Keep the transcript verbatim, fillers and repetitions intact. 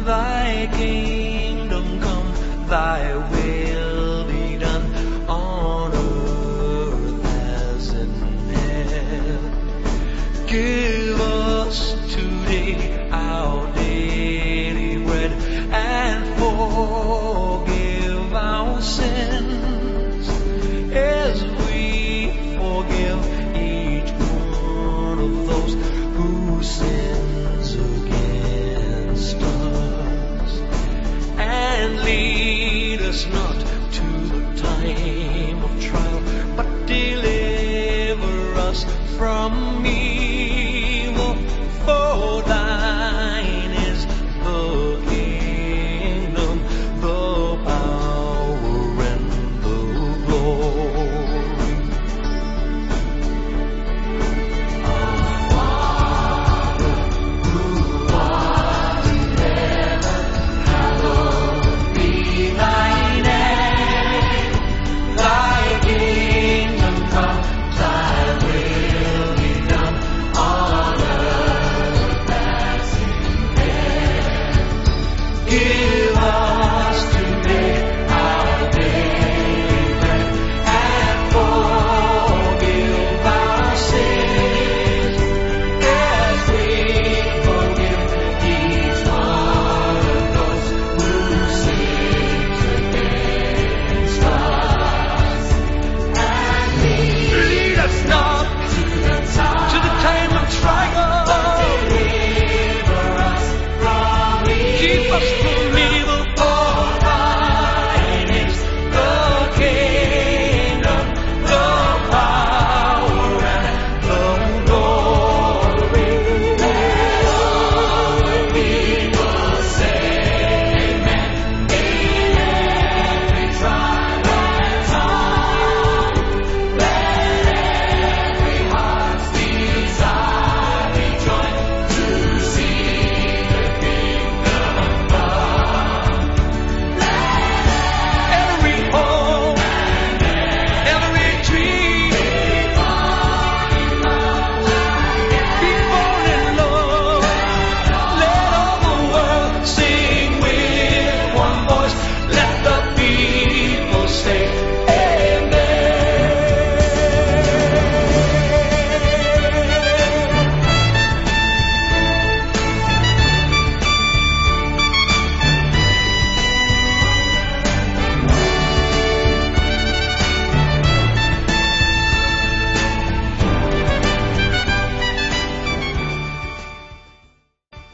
Thy kingdom come, thy will be done on earth as in heaven. Give us today our daily bread, and forgive our sins as we forgive each one of those who sins against us. And lead us not